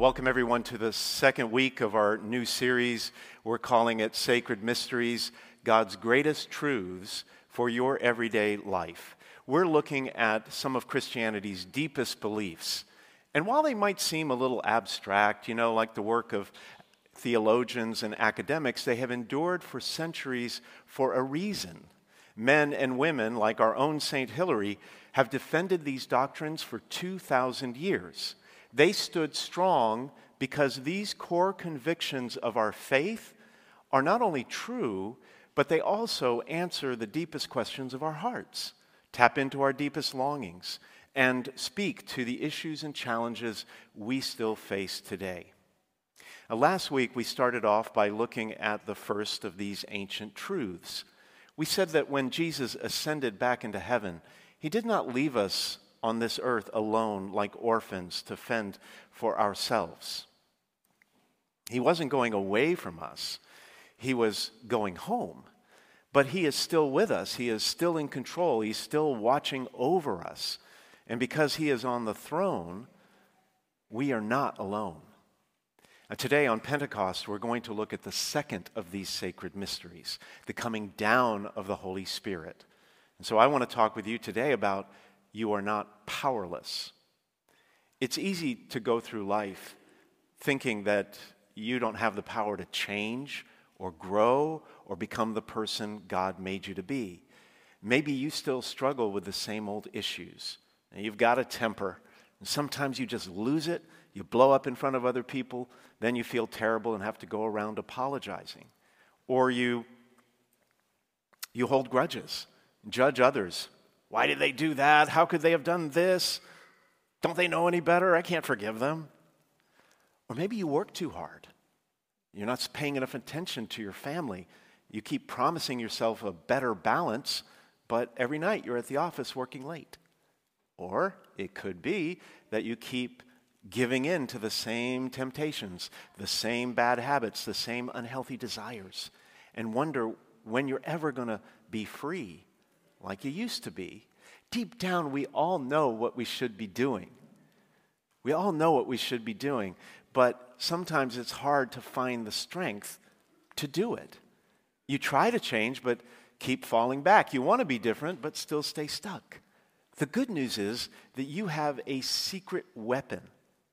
Welcome everyone to the second week of our new series. We're calling it Sacred Mysteries, God's Greatest Truths for Your Everyday Life. We're looking at some of Christianity's deepest beliefs. And while they might seem a little abstract, like the work of theologians and academics, they have endured for centuries for a reason. Men and women, like our own St. Hilary, have defended these doctrines for 2,000 years. They stood strong because these core convictions of our faith are not only true, but they also answer the deepest questions of our hearts, tap into our deepest longings, and speak to the issues and challenges we still face today. Last week, we started off by looking at the first of these ancient truths. We said that when Jesus ascended back into heaven, he did not leave us on this earth alone like orphans to fend for ourselves. He wasn't going away from us. He was going home. But he is still with us. He is still in control. He's still watching over us. And because he is on the throne, we are not alone. Now, today on Pentecost, we're going to look at the second of these sacred mysteries, the coming down of the Holy Spirit. And so I want to talk with you today about you are not powerless. It's easy to go through life thinking that you don't have the power to change or grow or become the person God made you to be. Maybe you still struggle with the same old issues. And you've got a temper, and sometimes you just lose it. You blow up in front of other people, then you feel terrible and have to go around apologizing. Or you hold grudges, judge others. Why did they do that? How could they have done this? Don't they know any better? I can't forgive them. Or maybe you work too hard. You're not paying enough attention to your family. You keep promising yourself a better balance, but every night you're at the office working late. Or it could be that you keep giving in to the same temptations, the same bad habits, the same unhealthy desires, and wonder when you're ever going to be free like you used to be. Deep down, we all know what we should be doing. We all know what we should be doing, but sometimes it's hard to find the strength to do it. You try to change, but keep falling back. You want to be different, but still stay stuck. The good news is that you have a secret weapon.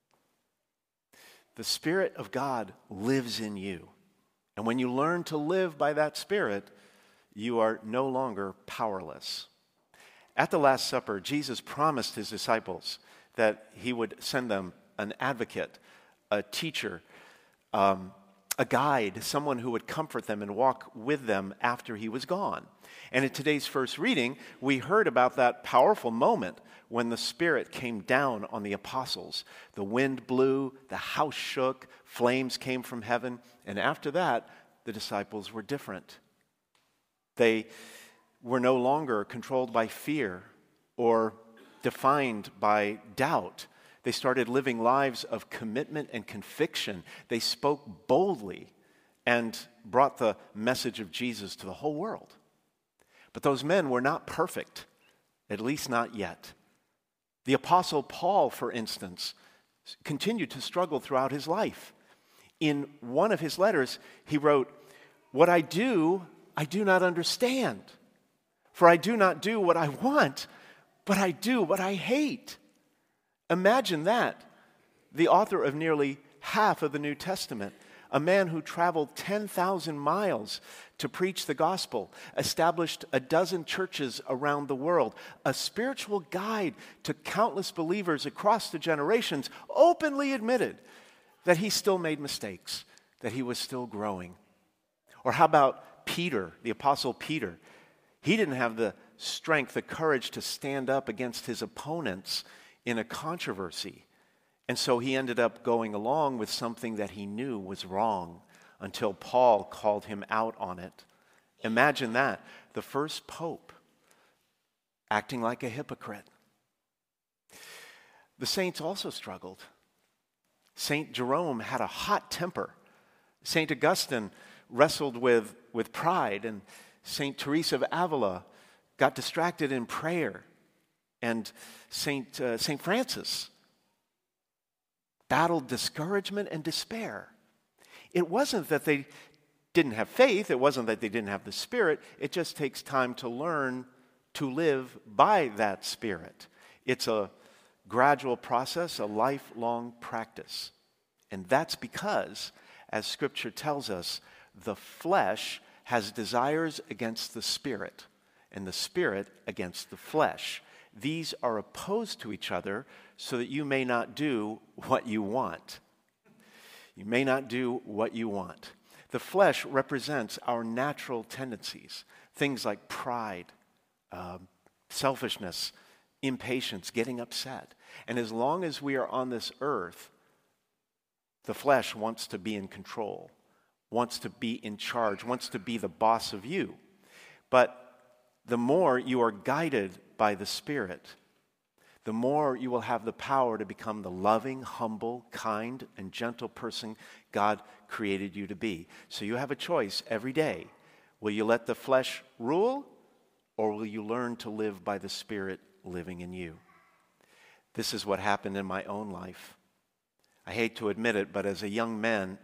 The Spirit of God lives in you. And when you learn to live by that Spirit, you are no longer powerless. At the Last Supper, Jesus promised his disciples that he would send them an advocate, a teacher, a guide, someone who would comfort them and walk with them after he was gone. And in today's first reading, we heard about that powerful moment when the Spirit came down on the apostles. The wind blew, the house shook, flames came from heaven, and after that, the disciples were different. They were no longer controlled by fear or defined by doubt. They started living lives of commitment and conviction. They spoke boldly and brought the message of Jesus to the whole world. But those men were not perfect, at least not yet. The Apostle Paul, for instance, continued to struggle throughout his life. In one of his letters, he wrote, "What I do not understand. For I do not do what I want, but I do what I hate." Imagine that. The author of nearly half of the New Testament, a man who traveled 10,000 miles to preach the gospel, established a dozen churches around the world, a spiritual guide to countless believers across the generations, openly admitted that he still made mistakes, that he was still growing. Or how about Peter, the Apostle Peter? He didn't have the strength, the courage to stand up against his opponents in a controversy. And so he ended up going along with something that he knew was wrong until Paul called him out on it. Imagine that. The first pope acting like a hypocrite. The saints also struggled. St. Jerome had a hot temper. St. Augustine wrestled with pride, and St. Teresa of Avila got distracted in prayer, and St. Francis battled discouragement and despair. It wasn't that they didn't have faith. It wasn't that they didn't have the Spirit. It just takes time to learn to live by that Spirit. It's a gradual process, a lifelong practice. And that's because, as Scripture tells us, the flesh has desires against the Spirit, and the Spirit against the flesh. These are opposed to each other so that you may not do what you want. You may not do what you want. The flesh represents our natural tendencies, things like pride, selfishness, impatience, getting upset. And as long as we are on this earth, the flesh wants to be in control, wants to be in charge, wants to be the boss of you. But the more you are guided by the Spirit, the more you will have the power to become the loving, humble, kind, and gentle person God created you to be. So you have a choice every day. Will you let the flesh rule, or will you learn to live by the Spirit living in you? This is what happened in my own life. I hate to admit it, but as a young man,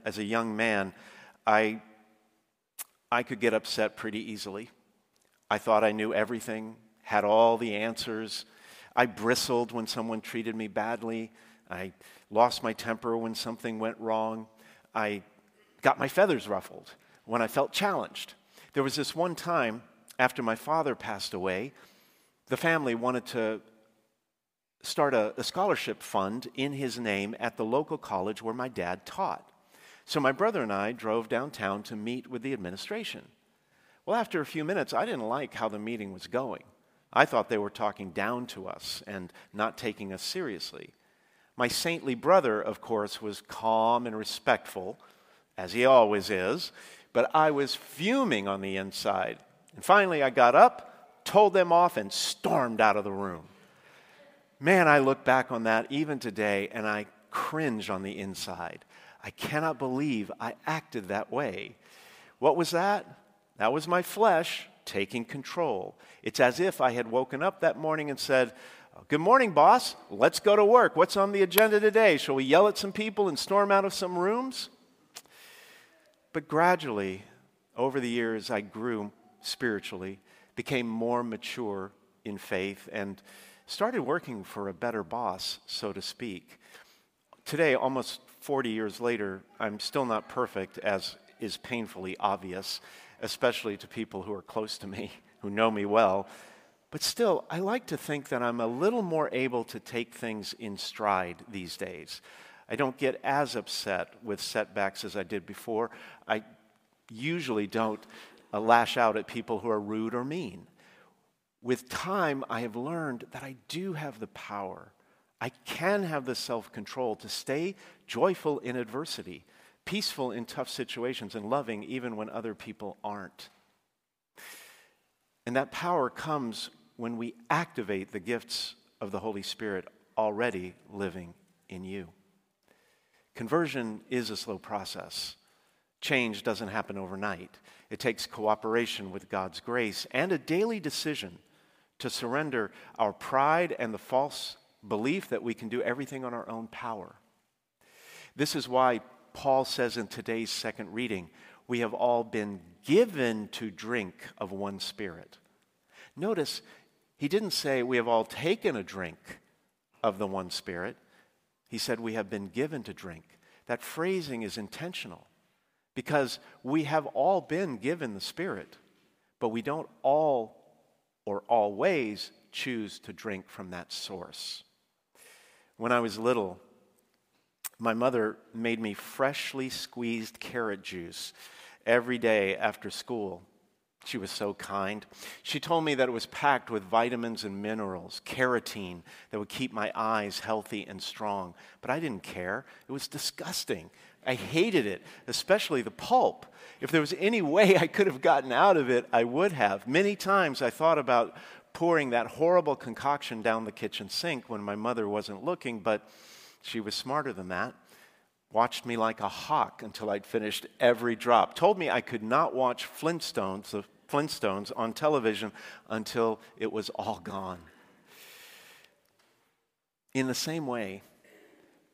I could get upset pretty easily. I thought I knew everything, had all the answers. I bristled when someone treated me badly. I lost my temper when something went wrong. I got my feathers ruffled when I felt challenged. There was this one time after my father passed away, the family wanted to start a scholarship fund in his name at the local college where my dad taught. So my brother and I drove downtown to meet with the administration. Well, after a few minutes, I didn't like how the meeting was going. I thought they were talking down to us and not taking us seriously. My saintly brother, of course, was calm and respectful, as he always is, but I was fuming on the inside. And finally, I got up, told them off, and stormed out of the room. Man, I look back on that even today, and I cringe on the inside. I cannot believe I acted that way. What was that? That was my flesh taking control. It's as if I had woken up that morning and said, "Good morning, boss. Let's go to work. What's on the agenda today? Shall we yell at some people and storm out of some rooms?" But gradually, over the years, I grew spiritually, became more mature in faith, and started working for a better boss, so to speak. Today, almost 40 years later, I'm still not perfect, as is painfully obvious, especially to people who are close to me, who know me well. But still, I like to think that I'm a little more able to take things in stride these days. I don't get as upset with setbacks as I did before. I usually don't lash out at people who are rude or mean. With time, I have learned that I do have the power. I can have the self-control to stay joyful in adversity, peaceful in tough situations, and loving even when other people aren't. And that power comes when we activate the gifts of the Holy Spirit already living in you. Conversion is a slow process. Change doesn't happen overnight. It takes cooperation with God's grace and a daily decision to surrender our pride and the false belief that we can do everything on our own power. This is why Paul says in today's second reading, we have all been given to drink of one Spirit. Notice, he didn't say we have all taken a drink of the one Spirit. He said we have been given to drink. That phrasing is intentional because we have all been given the Spirit, but we don't all or always choose to drink from that source. When I was little, my mother made me freshly squeezed carrot juice every day after school. She was so kind. She told me that it was packed with vitamins and minerals, carotene, that would keep my eyes healthy and strong. But I didn't care. It was disgusting. I hated it, especially the pulp. If there was any way I could have gotten out of it, I would have. Many times I thought about pouring that horrible concoction down the kitchen sink when my mother wasn't looking, but she was smarter than that. Watched me like a hawk until I'd finished every drop. Told me I could not watch the Flintstones on television until it was all gone. In the same way,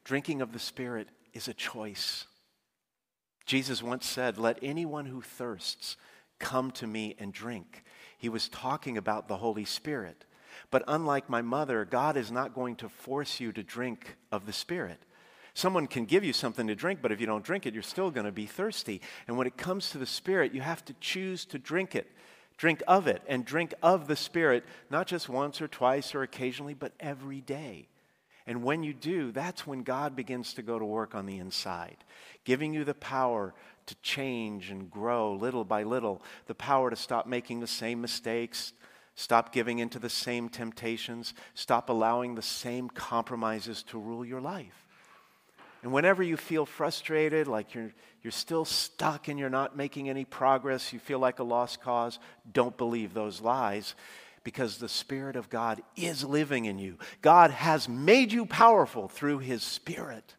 Drinking of the Spirit is a choice. Jesus once said, "Let anyone who thirsts come to me and drink." He was talking about the Holy Spirit. But unlike my mother, God is not going to force you to drink of the Spirit. Someone can give you something to drink, but if you don't drink it, you're still going to be thirsty. And when it comes to the Spirit, you have to choose to drink it. Drink of it and drink of the Spirit, not just once or twice or occasionally, but every day. And when you do, that's when God begins to go to work on the inside, giving you the power to change and grow little by little, the power to stop making the same mistakes, stop giving into the same temptations, stop allowing the same compromises to rule your life. And whenever you feel frustrated, like you're still stuck and you're not making any progress, you feel like a lost cause, don't believe those lies, because the Spirit of God is living in you. God has made you powerful through His Spirit.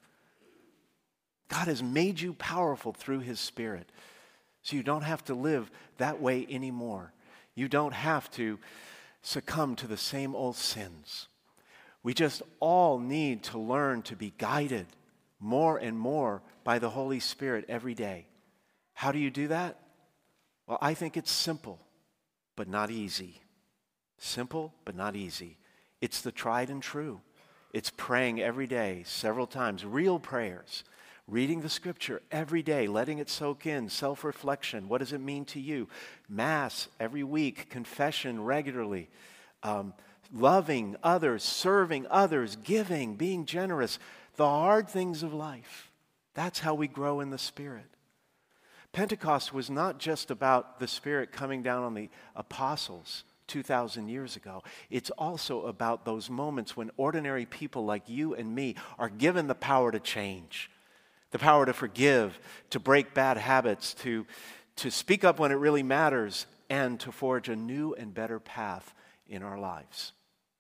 God has made you powerful through His Spirit. So you don't have to live that way anymore. You don't have to succumb to the same old sins. We just all need to learn to be guided more and more by the Holy Spirit every day. How do you do that? Well, I think it's simple, but not easy. Simple, but not easy. It's the tried and true. It's praying every day, several times, real prayers. Reading the Scripture every day, letting it soak in, self-reflection. What does it mean to you? Mass every week, confession regularly, loving others, serving others, giving, being generous. The hard things of life. That's how we grow in the Spirit. Pentecost was not just about the Spirit coming down on the apostles 2,000 years ago. It's also about those moments when ordinary people like you and me are given the power to change, the power to forgive, to break bad habits, to speak up when it really matters, and to forge a new and better path in our lives.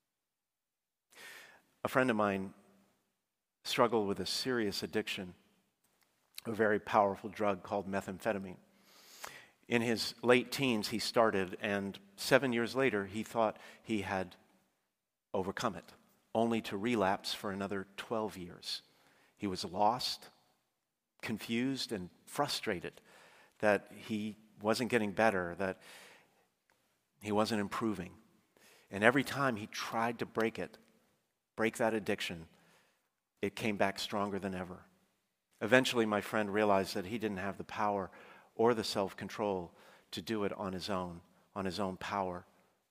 A friend of mine struggled with a serious addiction, a very powerful drug called methamphetamine. In his late teens, he started, and 7 years later, he thought he had overcome it, only to relapse for another 12 years. He was lost, confused, and frustrated that he wasn't getting better, that he wasn't improving. And every time he tried to break that addiction, it came back stronger than ever. Eventually, my friend realized that he didn't have the power or the self-control to do it on his own power.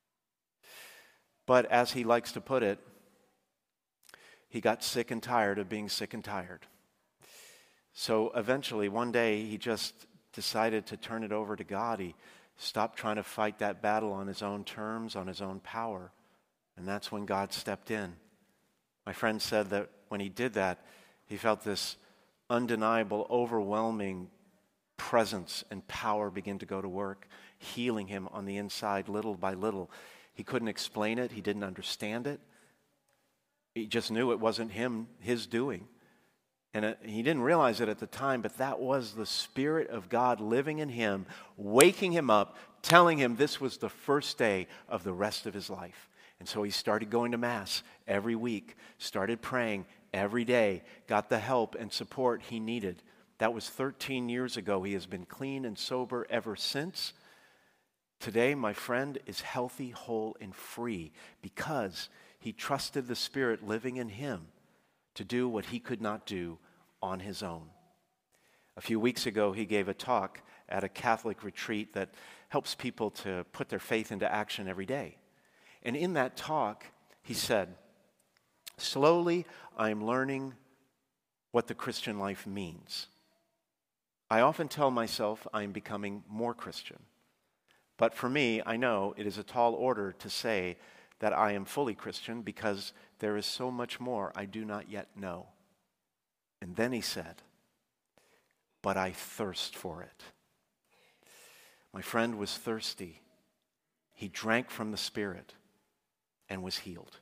But as he likes to put it, he got sick and tired of being sick and tired. So eventually, one day, he just decided to turn it over to God. He stopped trying to fight that battle on his own terms, on his own power. And that's when God stepped in. My friend said that when he did that, he felt this undeniable, overwhelming presence and power begin to go to work, healing him on the inside little by little. He couldn't explain it. He didn't understand it. He just knew it wasn't his doing. And he didn't realize it at the time, but that was the Spirit of God living in him, waking him up, telling him this was the first day of the rest of his life. And so he started going to Mass every week, started praying every day, got the help and support he needed. That was 13 years ago. He has been clean and sober ever since. Today, my friend is healthy, whole, and free because he trusted the Spirit living in him to do what he could not do on his own. A few weeks ago, he gave a talk at a Catholic retreat that helps people to put their faith into action every day. And in that talk, he said, "Slowly, I'm learning what the Christian life means. I often tell myself I'm becoming more Christian. But for me, I know it is a tall order to say that I am fully Christian because there is so much more I do not yet know." And then he said, "But I thirst for it." My friend was thirsty. He drank from the Spirit and was healed.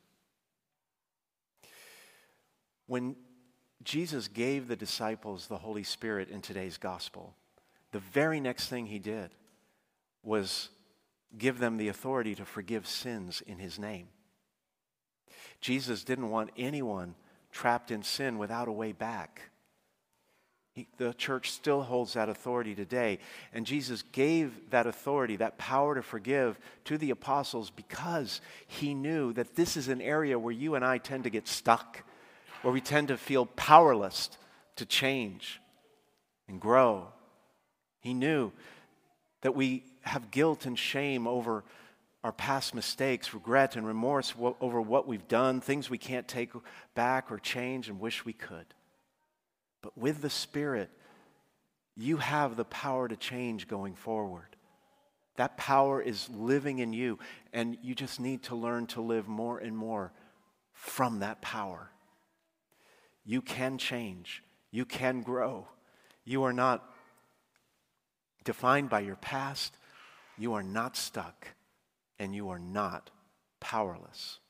When Jesus gave the disciples the Holy Spirit in today's gospel, the very next thing he did was give them the authority to forgive sins in his name. Jesus didn't want anyone trapped in sin without a way back. The church still holds that authority today. And Jesus gave that authority, that power to forgive, to the apostles because he knew that this is an area where you and I tend to get stuck, where we tend to feel powerless to change and grow. He knew that we have guilt and shame over our past mistakes, regret and remorse over what we've done, things we can't take back or change and wish we could. But with the Spirit, you have the power to change going forward. That power is living in you, and you just need to learn to live more and more from that power. You can change. You can grow. You are not defined by your past. You are not stuck, and you are not powerless.